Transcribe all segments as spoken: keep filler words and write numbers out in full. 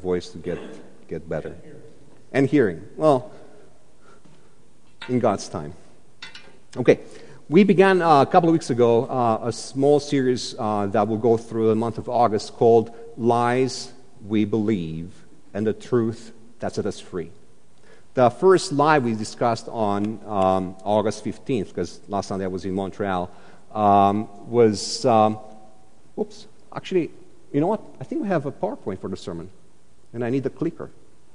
voice to get get better. And hearing. Well, in God's time. Okay. We began uh, a couple of weeks ago uh, a small series uh, that will go through the month of August called Lies We Believe and the Truth That Set Us Free. The first lie we discussed on um, August fifteenth, because last Sunday I was in Montreal, um, was, um, oops, actually, you know what? I think we have a PowerPoint for the sermon, and I need the clicker.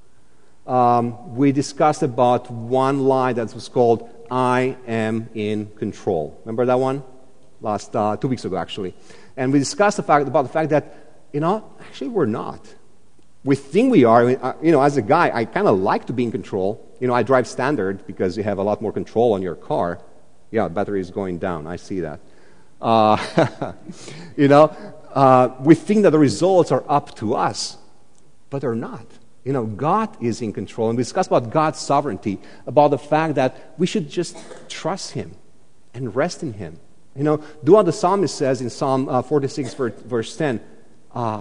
Um, we discussed about one lie that was called I am in control. Remember that one? Last uh, two weeks ago, actually. And we discussed the fact about the fact that, you know, actually we're not. We think we are. You know, as a guy, I kind of like to be in control. You know, I drive standard because you have a lot more control on your car. Yeah, battery is going down. I see that. Uh, you know, uh, we think that the results are up to us, but they're not. You know, God is in control. And we discussed about God's sovereignty, about the fact that we should just trust Him and rest in Him. You know, do what the psalmist says in Psalm uh, forty-six, verse ten. Uh,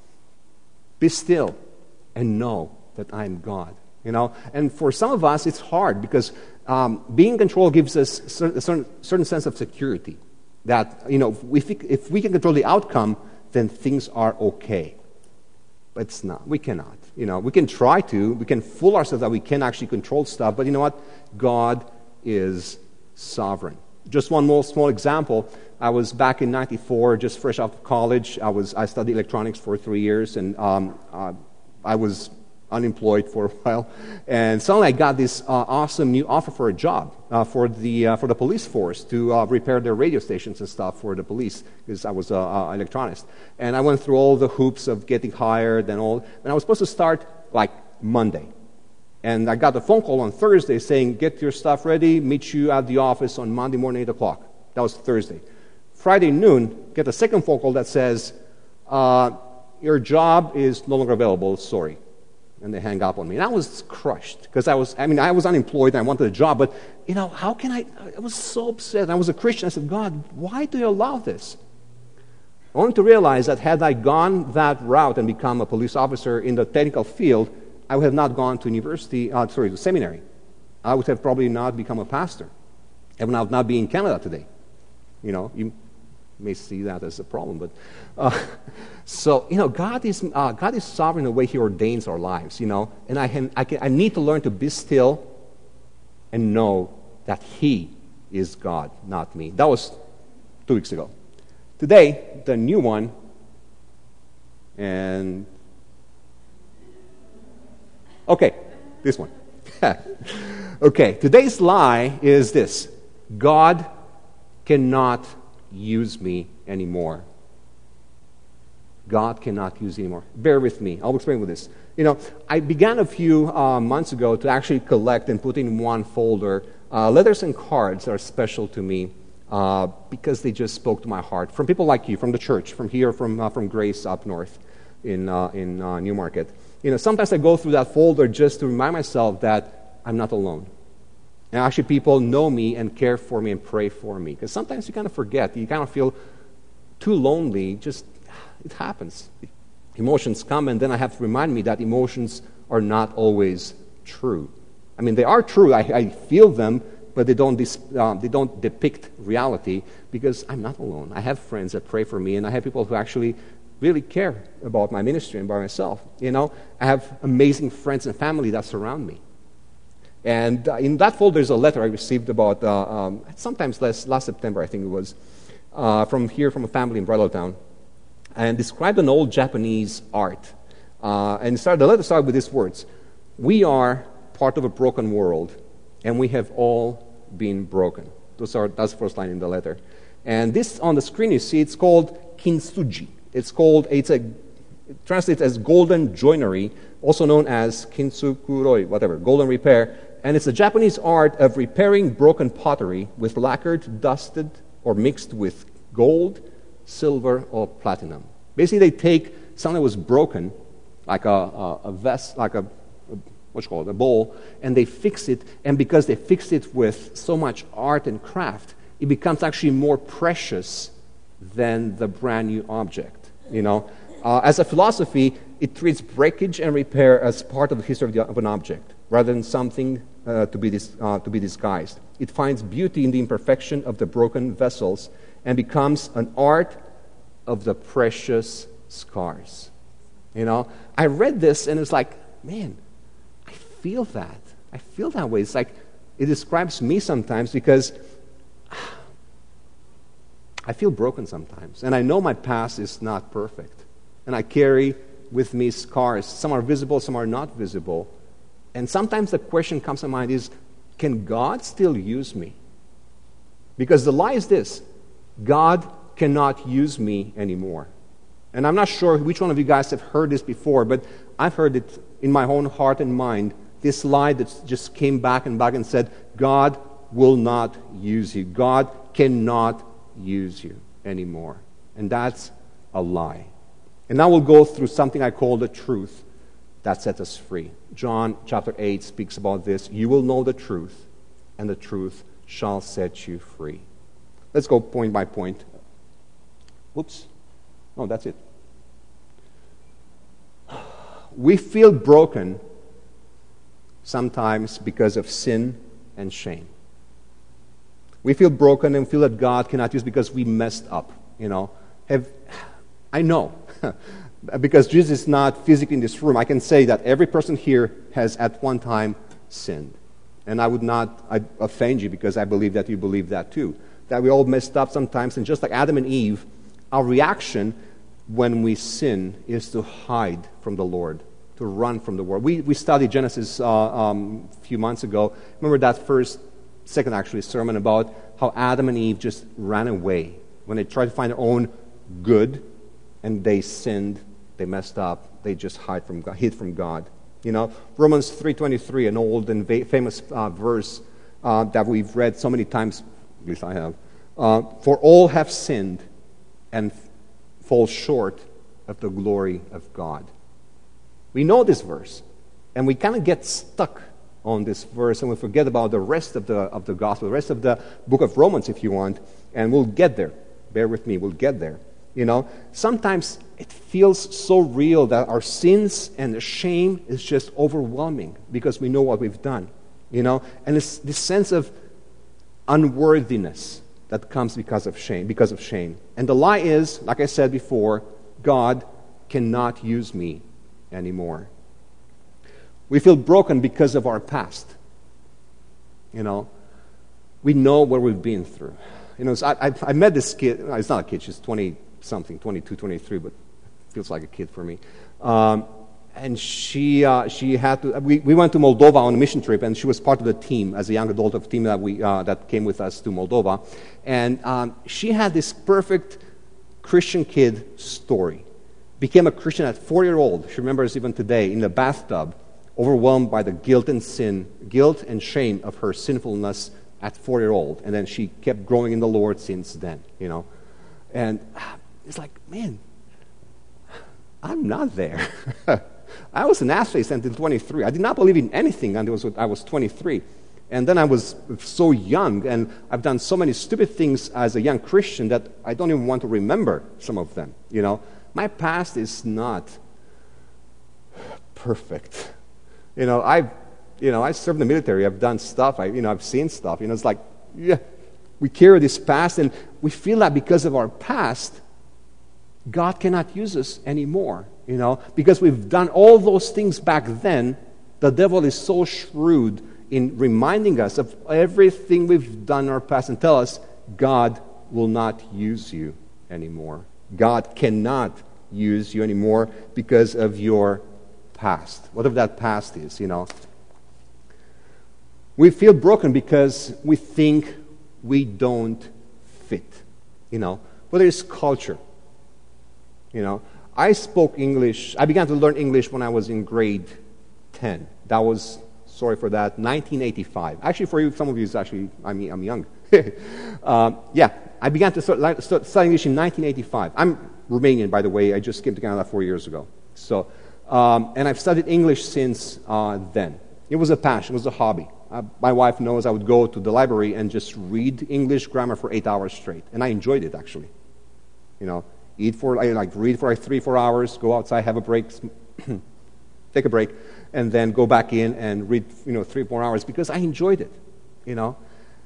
Be still and know that I am God. You know, and for some of us, it's hard because um, being in control gives us a certain, certain sense of security. That, you know, if we, if we can control the outcome, then things are okay. But it's not. We cannot. You know, we can try to. We can fool ourselves that we can actually control stuff. But you know what? God is sovereign. Just one more small example. I was back in ninety-four, just fresh out of college. I was I studied electronics for three years, and um, uh, I was unemployed for a while. And suddenly I got this uh, awesome new offer for a job uh, for the uh, for the police force to uh, repair their radio stations and stuff for the police, because I was an uh, electronist. And I went through all the hoops of getting hired and all. And I was supposed to start like Monday. And I got a phone call on Thursday saying, get your stuff ready, meet you at the office on Monday morning, eight o'clock. That was Thursday. Friday noon, get a second phone call that says, uh, your job is no longer available, sorry. And they hang up on me. And I was crushed, because I was, I mean, I was unemployed and I wanted a job, but, you know, how can I, I was so upset. I was a Christian. I said, God, why do you allow this? Only to realize that had I gone that route and become a police officer in the technical field, I would have not gone to university, uh, sorry, to seminary. I would have probably not become a pastor. I would not, not be in Canada today. You know, you may see that as a problem, but uh, so you know, God is uh, God is sovereign in the way He ordains our lives. You know, and I can, I can I need to learn to be still and know that He is God, not me. That was two weeks ago. Today, the new one, and okay, this one. Okay, today's lie is this: God cannot use me anymore. God cannot use me anymore. Bear with me. I'll explain with this. You know, I began a few uh, months ago to actually collect and put in one folder uh, letters and cards that are special to me uh, because they just spoke to my heart. From people like you, from the church, from here, from uh, from Grace up north in uh, in uh, Newmarket. You know, sometimes I go through that folder just to remind myself that I'm not alone. And actually people know me and care for me and pray for me. Because sometimes you kind of forget. You kind of feel too lonely. Just, it happens. Emotions come, and then I have to remind me that emotions are not always true. I mean, they are true. I, I feel them, but they don't, dis, uh, they don't depict reality, because I'm not alone. I have friends that pray for me, and I have people who actually really care about my ministry and by myself. You know, I have amazing friends and family that surround me. And uh, in that folder is a letter I received about, uh, um, sometimes last, last September, I think it was, uh, from here, from a family in Bridletown, and described an old Japanese art. Uh, and started, the letter started with these words: we are part of a broken world, and we have all been broken. Those are, that's the first line in the letter. And this, on the screen you see, it's called kintsugi. It's called, it's a, it translates as golden joinery, also known as kintsukuroi, whatever, golden repair. And it's a Japanese art of repairing broken pottery with lacquered, dusted, or mixed with gold, silver, or platinum. Basically, they take something that was broken, like a, a, a vest, like a, a what you call it, a bowl, and they fix it. And because they fix it with so much art and craft, it becomes actually more precious than the brand new object. You know, Uh, as a philosophy, it treats breakage and repair as part of the history of, the, of an object, rather than something uh, to, be dis, uh, to be disguised. It finds beauty in the imperfection of the broken vessels and becomes an art of the precious scars. You know, I read this and it's like, man, I feel that. I feel that way. It's like, it describes me sometimes because I feel broken sometimes. And I know my past is not perfect. And I carry with me scars. Some are visible, some are not visible. And sometimes the question comes to mind is, can God still use me? Because the lie is this: God cannot use me anymore. And I'm not sure which one of you guys have heard this before, but I've heard it in my own heart and mind, this lie that just came back and back and said, God will not use you. God cannot use you anymore. And that's a lie. And now we'll go through something I call the truth that sets us free. John chapter eight speaks about this. You will know the truth, and the truth shall set you free. Let's go point by point. Whoops. Oh, that's it. We feel broken sometimes because of sin and shame. We feel broken and feel that God cannot use because we messed up. You know, have I know because Jesus is not physically in this room. I can say that every person here has at one time sinned, and I would not I offend you because I believe that you believe that too. That we all messed up sometimes, and just like Adam and Eve, our reaction when we sin is to hide from the Lord, to run from the world. We we studied Genesis uh, um, a few months ago. Remember that first, second actually sermon about how Adam and Eve just ran away when they tried to find their own good, and they sinned, they messed up, they just hide from God, hid from God. You know, Romans three twenty-three, an old and va- famous uh, verse uh, that we've read so many times, at least I have. Uh, For all have sinned and fall short of the glory of God. We know this verse, and we kind of get stuck on this verse, and we forget about the rest of the of the gospel, the rest of the book of Romans, if you want, and we'll get there. Bear with me, we'll get there. You know, sometimes it feels so real that our sins and the shame is just overwhelming because we know what we've done. You know, and it's this sense of unworthiness that comes because of shame, because of shame. And the lie is, like I said before, God cannot use me anymore. We feel broken because of our past. You know, we know what we've been through. You know, so I, I, I met this kid. It's not a kid. She's twenty-something, twenty-two, twenty-three, but feels like a kid for me. Um, and she uh, she had to. We, we went to Moldova on a mission trip, and she was part of the team as a young adult of the team that we uh, that came with us to Moldova. And um, she had this perfect Christian kid story. Became a Christian at four-year-old. She remembers even today in the bathtub, overwhelmed by the guilt and sin, guilt and shame of her sinfulness at four-year-old, and then she kept growing in the Lord since then, you know. And it's like, man, I'm not there. I was an atheist until twenty-three. I did not believe in anything until I was twenty-three. And then I was so young, and I've done so many stupid things as a young Christian that I don't even want to remember some of them, you know. My past is not perfect. You know, I've You know, I served in the military. I've done stuff. I, you know, I've seen stuff. You know, it's like, yeah, we carry this past, and we feel that because of our past, God cannot use us anymore. You know, because we've done all those things back then. The devil is so shrewd in reminding us of everything we've done in our past and tell us God will not use you anymore. God cannot use you anymore because of your past, whatever that past is. You know. We feel broken because we think we don't fit, you know, whether it's culture. You know, I spoke English, I began to learn English when I was in grade ten. That was, sorry for that, nineteen eighty-five. Actually, for you, some of you, it's actually, I mean, I'm young. um, yeah, I began to start, start studying English in nineteen eighty-five. I'm Romanian, by the way. I just came to Canada four years ago. So, um, and I've studied English since uh, then. It was a passion, it was a hobby. Uh, my wife knows I would go to the library and just read English grammar for eight hours straight. And I enjoyed it, actually. You know, eat for, like read for like three, four hours, go outside, have a break, take a break, and then go back in and read, you know, three, four hours because I enjoyed it, you know.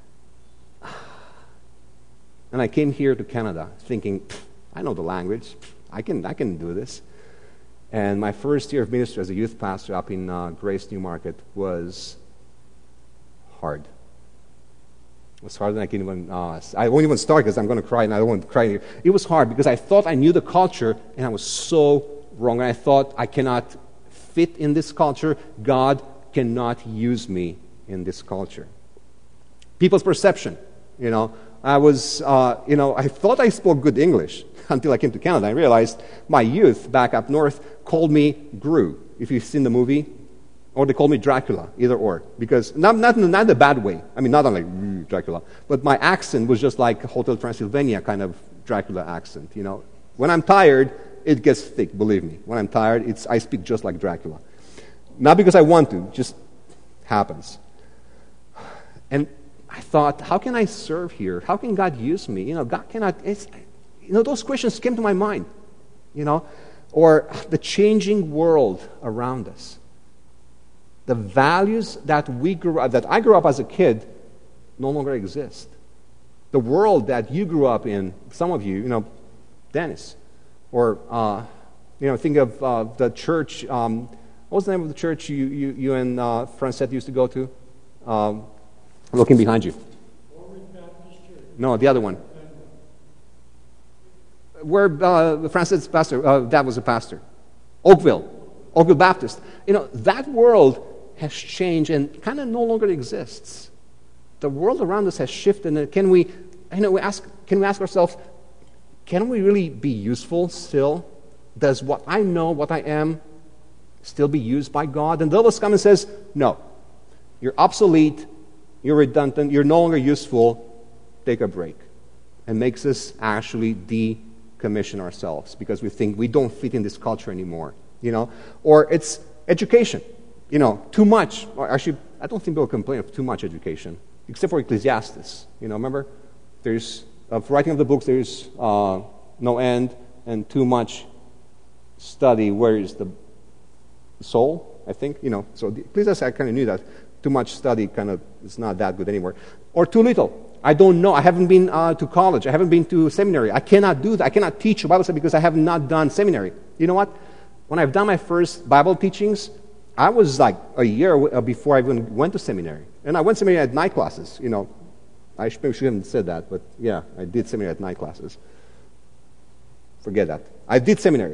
And I came here to Canada thinking, I know the language, I can, I can do this. And my first year of ministry as a youth pastor up in uh, Grace Newmarket was hard. It was harder than I can even, uh, I won't even start because I'm going to cry and I don't want to cry here. It was hard because I thought I knew the culture and I was so wrong. And I thought I cannot fit in this culture. God cannot use me in this culture. People's perception, you know. I was, uh, you know, I thought I spoke good English until I came to Canada. I realized my youth back up north called me Gru, if you've seen the movie, or they called me Dracula, either or, because not not not in a bad way. I mean, not like Dracula, but my accent was just like Hotel Transylvania kind of Dracula accent. You know, when I'm tired, it gets thick. Believe me, when I'm tired, it's I speak just like Dracula, not because I want to, just happens. And I thought, how can I serve here? How can God use me? You know, God cannot, it's, you know, those questions came to my mind, you know, or the changing world around us. The values that we grew up, that I grew up as a kid, no longer exist. The world that you grew up in, some of you, you know, Dennis, or, uh, you know, think of uh, the church, um, what was the name of the church you, you, you and uh, Francette used to go to? Um, Looking behind you. No, the other one. Where uh, Francis pastor, uh, dad was a pastor. Oakville, Oakville Baptist. You know, that world has changed and kind of no longer exists. The world around us has shifted. And can we, you know, we ask, can we ask ourselves, can we really be useful still? Does what I know, what I am, still be used by God? And the devil comes and says, no, you're obsolete. You're redundant, you're no longer useful, take a break. And makes us actually decommission ourselves because we think we don't fit in this culture anymore, you know. Or it's education, you know, too much. Or actually, I don't think people complain of too much education, except for Ecclesiastes, you know, remember? There's, of writing of the books, there's uh, no end, and too much study, where is the soul, I think, you know. So the Ecclesiastes, I kind of knew that. Too much study kind of is not that good anymore. Or too little. I don't know. I haven't been uh, to college. I haven't been to seminary. I cannot do that. I cannot teach a Bible study because I have not done seminary. You know what? When I've done my first Bible teachings, I was like a year before I even went to seminary. And I went to seminary at night classes. You know, I maybe shouldn't have said that, but yeah, I did seminary at night classes. Forget that. I did seminary.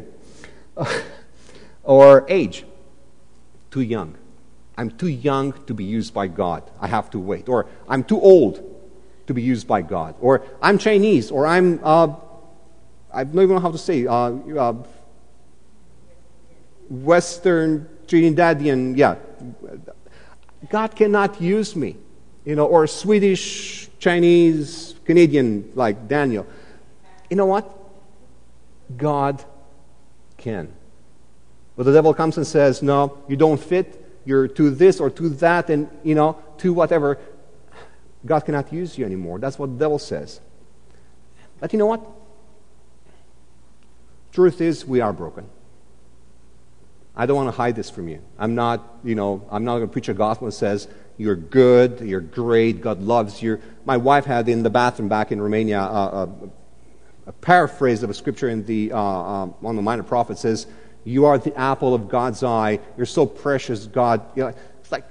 Or age. Too young. I'm too young to be used by God. I have to wait. Or I'm too old to be used by God. Or I'm Chinese. Or I'm, uh, I don't even know how to say, uh, uh, Western Trinidadian, yeah. God cannot use me. You know, or Swedish, Chinese, Canadian, like Daniel. You know what? God can. But the devil comes and says, no, you don't fit. You're to this or to that and, you know, to whatever. God cannot use you anymore. That's what the devil says. But you know what? Truth is, we are broken. I don't want to hide this from you. I'm not, you know, I'm not going to preach a gospel that says, you're good, you're great, God loves you. My wife had in the bathroom back in Romania uh, a, a paraphrase of a scripture in the uh, um, on the Minor Prophet says, you are the apple of God's eye. You're so precious, God. You know, it's like,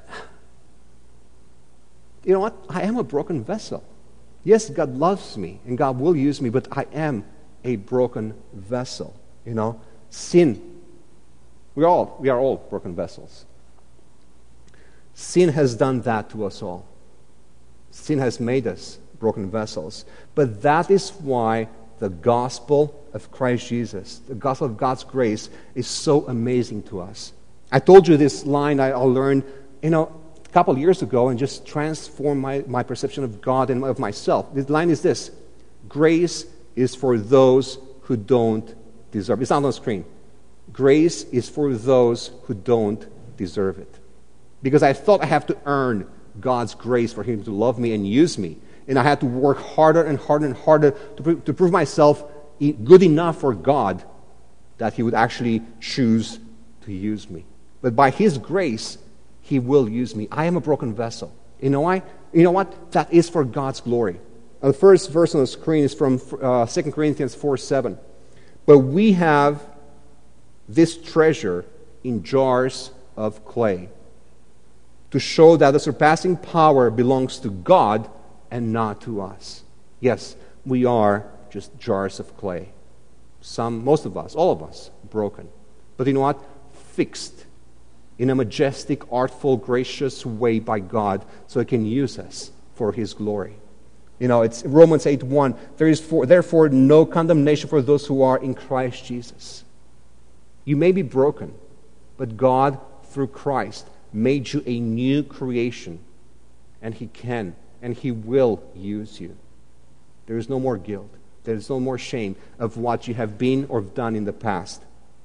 you know what? I am a broken vessel. Yes, God loves me, and God will use me, but I am a broken vessel. You know, sin. We all we are all broken vessels. Sin has done that to us all. Sin has made us broken vessels. But that is why the gospel of Christ Jesus, the gospel of God's grace, is so amazing to us. I told you this line I learned, you know, a couple of years ago and just transformed my, my perception of God and of myself. The line is this: grace is for those who don't deserve it. It's not on the screen. Grace is for those who don't deserve it. Because I thought I have to earn God's grace for Him to love me and use me. And I had to work harder and harder and harder to, pro- to prove myself e- good enough for God that He would actually choose to use me. But by His grace, He will use me. I am a broken vessel. You know why? You know what? That is for God's glory. Uh, the first verse on the screen is from uh, Second Corinthians four seven. But we have this treasure in jars of clay, to show that the surpassing power belongs to God and not to us. Yes, we are just jars of clay. Some, most of us, all of us, broken. But you know what? Fixed in a majestic, artful, gracious way by God, so He can use us for His glory. You know, it's Romans eight one. There is for, therefore no condemnation for those who are in Christ Jesus. You may be broken, but God, through Christ, made you a new creation, and He can and He will use you. There is no more guilt. There is no more shame of what you have been or done in the past.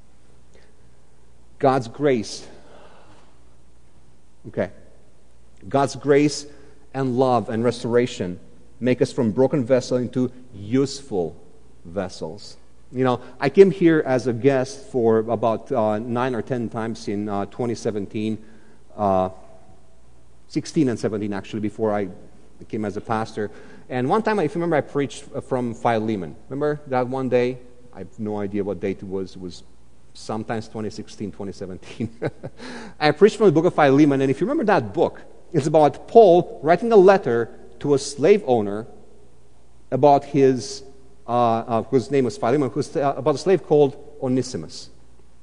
God's grace, okay, God's grace and love and restoration make us from broken vessel into useful vessels. You know, I came here as a guest for about uh, nine or ten times in uh, twenty seventeen, uh, sixteen and seventeen actually, before I came as a pastor. And one time, if you remember, I preached from Philemon. Remember that one day? I have no idea what date it was. It was sometimes twenty sixteen, twenty seventeen. I preached from the book of Philemon, and if you remember that book, it's about Paul writing a letter to a slave owner about his, uh, uh, whose name was Philemon, who's, uh, about a slave called Onesimus.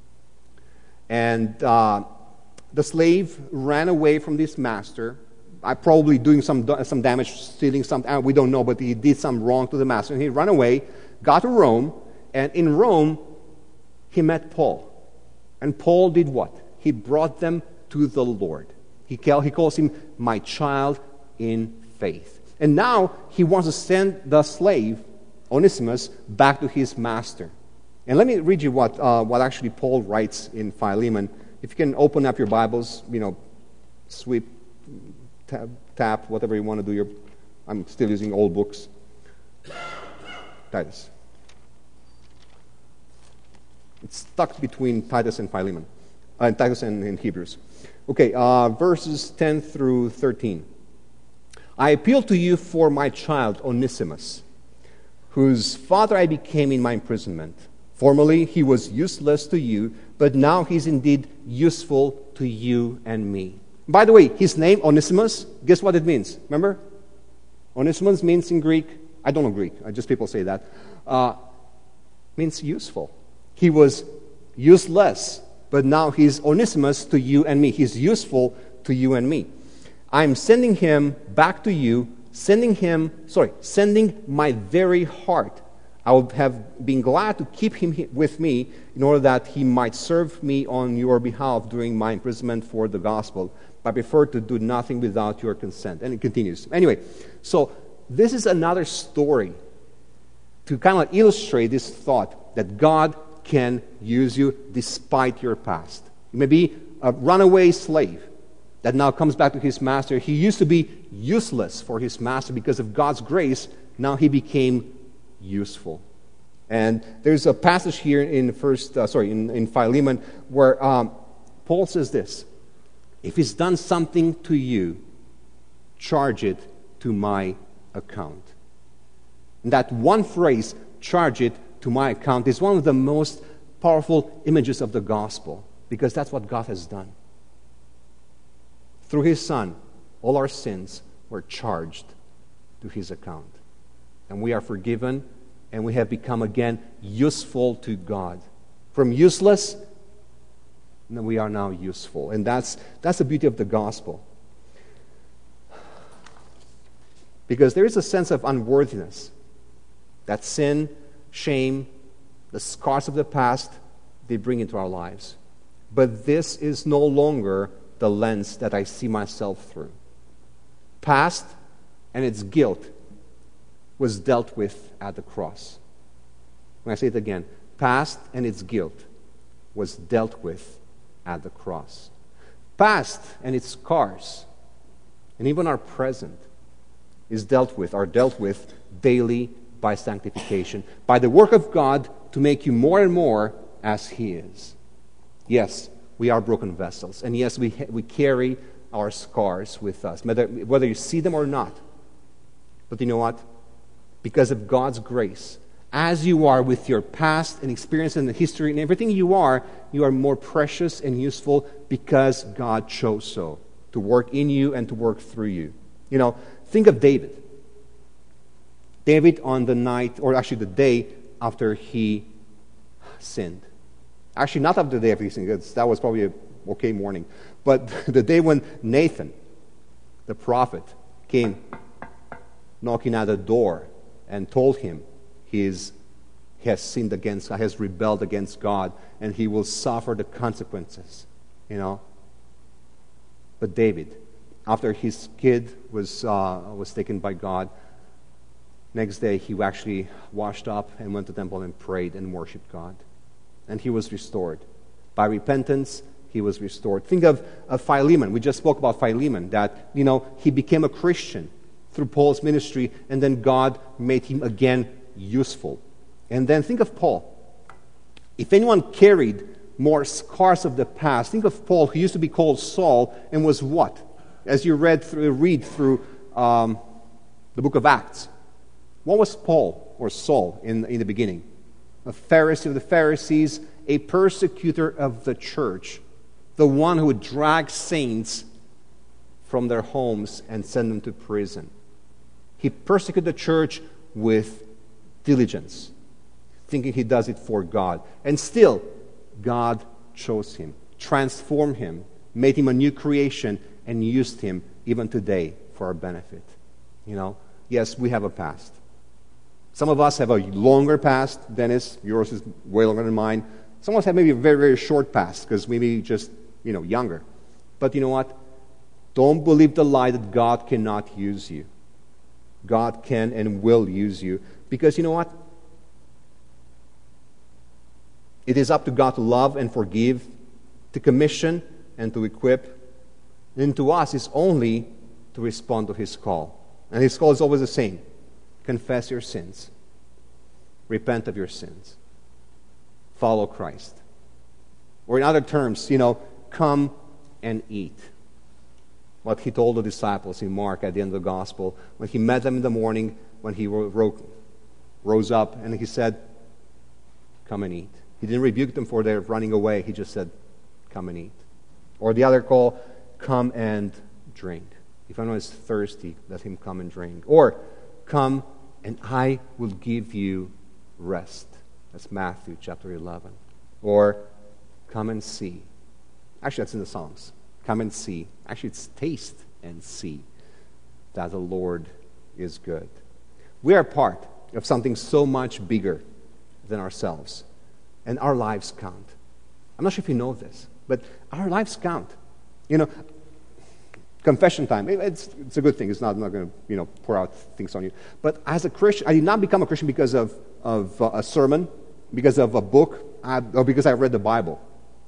And uh, the slave ran away from this master, uh, probably doing some some damage, stealing something, uh, we don't know, but he did some wrong to the master. And he ran away, got to Rome, and in Rome, he met Paul. And Paul did what? He brought them to the Lord. He, call, he calls him my child in faith. And now he wants to send the slave, Onesimus, back to his master. And let me read you what uh, what actually Paul writes in Philemon. If you can open up your Bibles, you know, sweep, tap, tap whatever you want to do. Your, I'm still using old books. Titus. It's stuck between Titus and Philemon, uh, Titus and, and Hebrews. Okay, uh, verses ten through thirteen. I appeal to you for my child Onesimus, whose father I became in my imprisonment. Formerly he was useless to you, but now he's indeed useful to you and me. By the way, his name, Onesimus, guess what it means? Remember? Onesimus means in Greek, I don't know Greek, I just people say that, uh, means useful. He was useless, but now he's Onesimus to you and me. He's useful to you and me. I'm sending him back to you, sending him, sorry, sending my very heart. I would have been glad to keep him with me in order that he might serve me on your behalf during my imprisonment for the gospel. But I prefer to do nothing without your consent. And it continues. Anyway, so this is another story to kind of illustrate this thought that God can use you despite your past. You may be a runaway slave that now comes back to his master. He used to be useless for his master. Because of God's grace, now he became useful. And there's a passage here in first, uh, sorry, in, in Philemon where um, Paul says this: if he's done something to you, charge it to my account. And that one phrase, charge it to my account, is one of the most powerful images of the gospel, because that's what God has done. Through his Son, all our sins were charged to his account. And we are forgiven, and we have become again useful to God. From useless, and we are now useful. And that's that's the beauty of the gospel. Because there is a sense of unworthiness that sin, shame, the scars of the past, they bring into our lives. But this is no longer the lens that I see myself through. Past and its guilt was dealt with at the cross. When I say it again, past and its guilt was dealt with at the cross. Past and its scars, and even our present, is dealt with, are dealt with daily by sanctification, by the work of God to make you more and more as He is. Yes, we are broken vessels, and yes, we we carry our scars with us, whether, whether you see them or not. But you know what? Because of God's grace, as you are with your past and experience and the history and everything you are, you are more precious and useful because God chose so, to work in you and to work through you. You know, think of David. David on the night, or actually the day after he sinned. Actually, not after the day after he sinned, that was probably a okay morning. But the day when Nathan, the prophet, came knocking at the door and told him he, is, he has sinned against God, has rebelled against God, and he will suffer the consequences, you know. But David, after his kid was uh, was taken by God, next day he actually washed up and went to the temple and prayed and worshipped God. And he was restored. By repentance, he was restored. Think of, of Philemon. We just spoke about Philemon, that, you know, he became a Christian through Paul's ministry, and then God made him again useful. And then think of Paul. If anyone carried more scars of the past, think of Paul, who used to be called Saul, and was what? As you read through, read through um, the book of Acts, what was Paul, or Saul, in, in the beginning? A Pharisee of the Pharisees, a persecutor of the church, the one who would drag saints from their homes and send them to prison. He persecuted the church with diligence, thinking he does it for God. And still, God chose him, transformed him, made him a new creation, and used him even today for our benefit. You know, yes, we have a past. Some of us have a longer past. Dennis, yours is way longer than mine. Some of us have maybe a very, very short past because maybe just, you know, younger. But you know what? Don't believe the lie that God cannot use you. God can and will use you. Because you know what? It is up to God to love and forgive, to commission and to equip. And to us is only to respond to His call. And His call is always the same. Confess your sins. Repent of your sins. Follow Christ. Or in other terms, you know, come and eat. What He told the disciples in Mark at the end of the gospel, when He met them in the morning, when He ro- rose up, and He said, come and eat. He didn't rebuke them for their running away. He just said, come and eat. Or the other call, come and drink. If anyone is thirsty, let him come and drink. Or, come and I will give you rest. That's Matthew chapter eleven. Or, come and see. Actually, that's in the Psalms. Come and see. Actually, it's taste and see that the Lord is good. We are part of something so much bigger than ourselves. And our lives count. I'm not sure if you know this, but our lives count. You know, confession time. It's, it's a good thing. It's not, I'm not going to, you know, pour out things on you. But as a Christian, I did not become a Christian because of, of uh, a sermon, because of a book, uh, or because I read the Bible.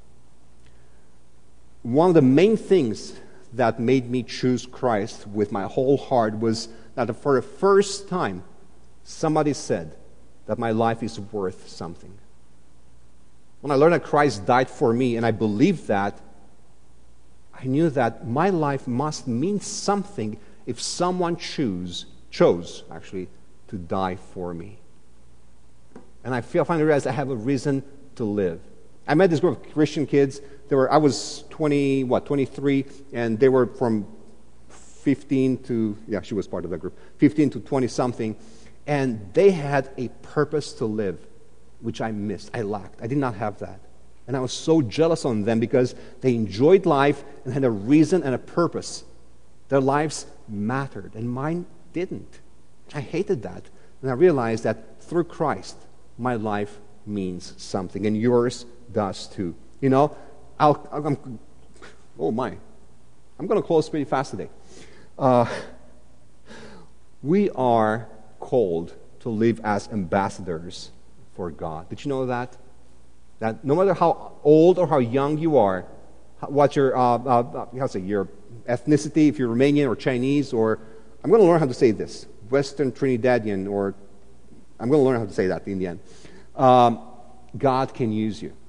One of the main things that made me choose Christ with my whole heart was that for the first time, somebody said that my life is worth something. When I learned that Christ died for me, and I believed that, I knew that my life must mean something if someone choose, chose, actually, to die for me. And I feel, finally realized I have a reason to live. I met this group of Christian kids. They were, I was twenty, what, twenty-three, and they were from fifteen to, yeah, she was part of that group, fifteen to twenty-something, and they had a purpose to live, which I missed, I lacked. I did not have that. And I was so jealous on them because they enjoyed life and had a reason and a purpose. Their lives mattered, and mine didn't. I hated that. And I realized that through Christ, my life means something, and yours does too. You know, I'll, I'm, oh my, I'm going to close pretty fast today. Uh, we are called to live as ambassadors for God. Did you know that? That no matter how old or how young you are, what your uh, uh, how to say your ethnicity, if you're Romanian or Chinese, or I'm going to learn how to say this, Western Trinidadian or I'm going to learn how to say that in the end. Um, God can use you.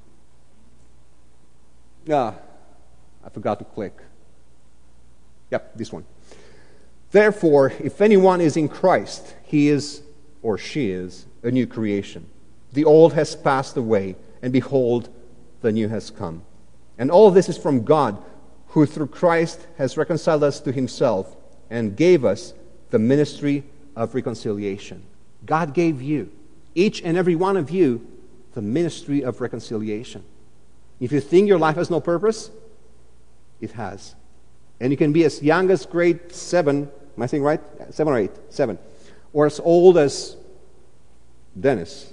Ah, I forgot to click. Yep, this one. Therefore, if anyone is in Christ, he is, or she is, a new creation. The old has passed away, and behold, the new has come. And all this is from God, who through Christ has reconciled us to himself and gave us the ministry of reconciliation. God gave you, each and every one of you, the ministry of reconciliation. If you think your life has no purpose, it has. And you can be as young as grade seven, am I saying right? Seven or eight? Seven. Or as old as Dennis.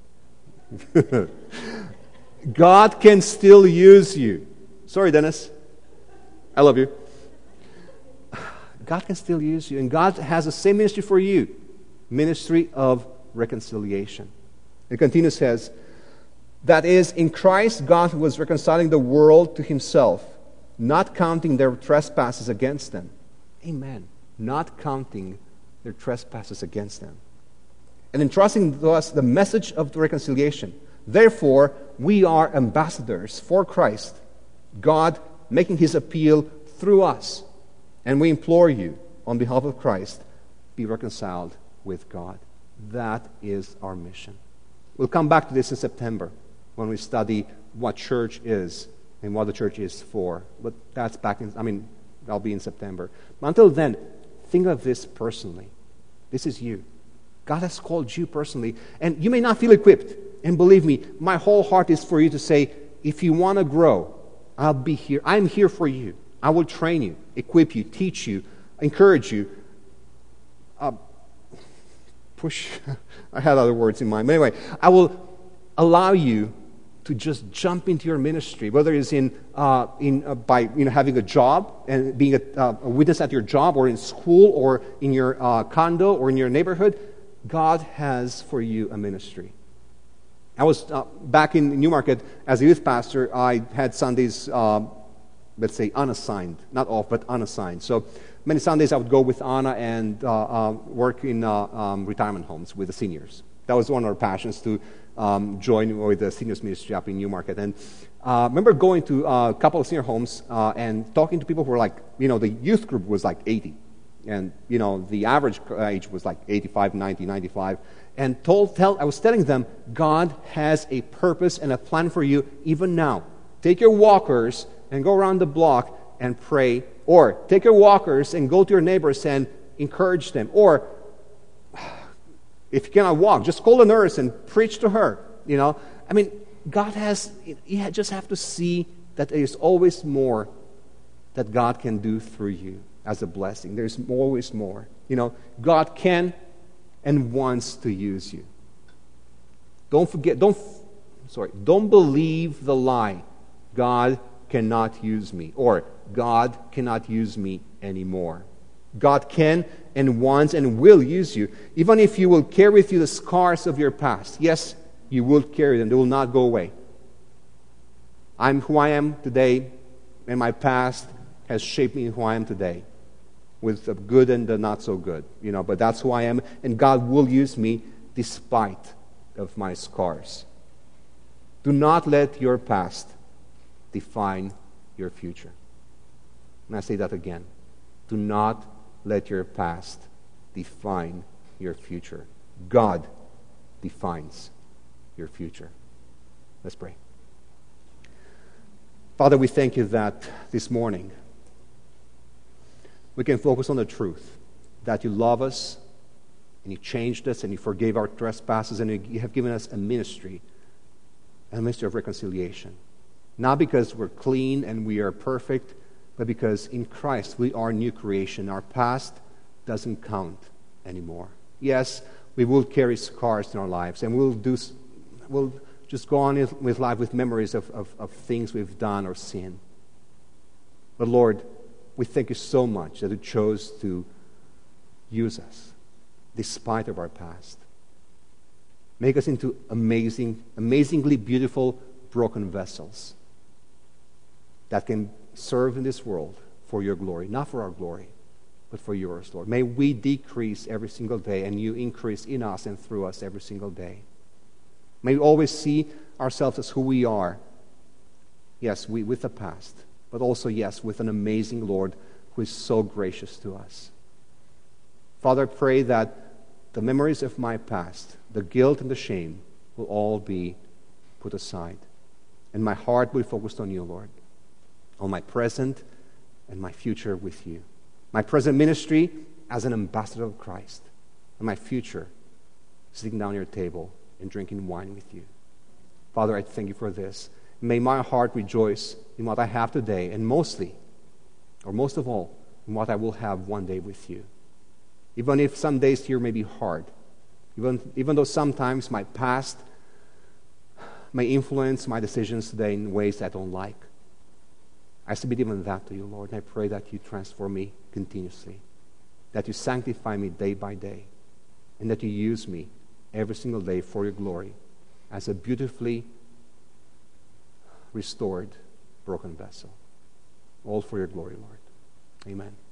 God can still use you. Sorry, Dennis. I love you. God can still use you. And God has the same ministry for you. Ministry of reconciliation. It continues, says, that is, in Christ God was reconciling the world to himself, not counting their trespasses against them. Amen. Not counting their trespasses against them. And entrusting to us the message of the reconciliation. Therefore, we are ambassadors for Christ, God making his appeal through us. And we implore you, on behalf of Christ, be reconciled with God. That is our mission. We'll come back to this in September when we study what church is and what the church is for. But that's back in, I mean, that'll be in September. But until then, think of this personally. This is you. God has called you personally. And you may not feel equipped. And believe me, my whole heart is for you to say, if you want to grow, I'll be here. I'm here for you. I will train you, equip you, teach you, encourage you. Uh, push. I had other words in mind. But anyway, I will allow you to just jump into your ministry, whether it's in uh, in uh, by you know having a job and being a, uh, a witness at your job, or in school, or in your uh, condo, or in your neighborhood. God has for you a ministry. I was uh, back in Newmarket as a youth pastor. I had Sundays, uh, let's say, unassigned, not off, but unassigned. So many Sundays I would go with Anna and uh, uh, work in uh, um, retirement homes with the seniors. That was one of our passions, to um, join with the seniors ministry up in Newmarket. And I uh, remember going to uh, a couple of senior homes uh, and talking to people who were like, you know, the youth group was like eighty. And, you know, the average age was like eighty-five, ninety, ninety-five. And told, tell, I was telling them, God has a purpose and a plan for you even now. Take your walkers and go around the block and pray. Or take your walkers and go to your neighbors and encourage them. Or if you cannot walk, just call a nurse and preach to her. You know, I mean, God has, you just have to see that there is always more that God can do through you as a blessing. There's always more. You know, God can and wants to use you. Don't forget, don't, sorry, don't believe the lie, God cannot use me, or God cannot use me anymore. God can and wants and will use you, even if you will carry with you the scars of your past. Yes, you will carry them. They will not go away. I'm who I am today, and my past has shaped me who I am today, with the good and the not so good, you know, but that's who I am, and God will use me despite of my scars. Do not let your past define your future. And I say that again. Do not let your past define your future. God defines your future. Let's pray. Father, we thank you that this morning we can focus on the truth that you love us, and you changed us, and you forgave our trespasses, and you have given us a ministry, a ministry of reconciliation. Not because we're clean and we are perfect, but because in Christ we are new creation. Our past doesn't count anymore. Yes, we will carry scars in our lives, and we'll do, we'll just go on with life with memories of, of, of things we've done or sinned. But Lord, we thank you so much that you chose to use us despite of our past. Make us into amazing, amazingly beautiful broken vessels that can serve in this world for your glory, not for our glory, but for yours, Lord. May we decrease every single day and you increase in us and through us every single day. May we always see ourselves as who we are. Yes, we with the past, but also, yes, with an amazing Lord who is so gracious to us. Father, I pray that the memories of my past, the guilt and the shame, will all be put aside. And my heart will be focused on you, Lord, on my present and my future with you. My present ministry as an ambassador of Christ, and my future sitting down at your table and drinking wine with you. Father, I thank you for this. May my heart rejoice in what I have today, and mostly, or most of all, in what I will have one day with you. Even if some days here may be hard, even, even though sometimes my past may influence my decisions today in ways I don't like, I submit even that to you, Lord, and I pray that you transform me continuously, that you sanctify me day by day, and that you use me every single day for your glory as a beautifully restored, broken vessel. All for your glory, Lord. Amen.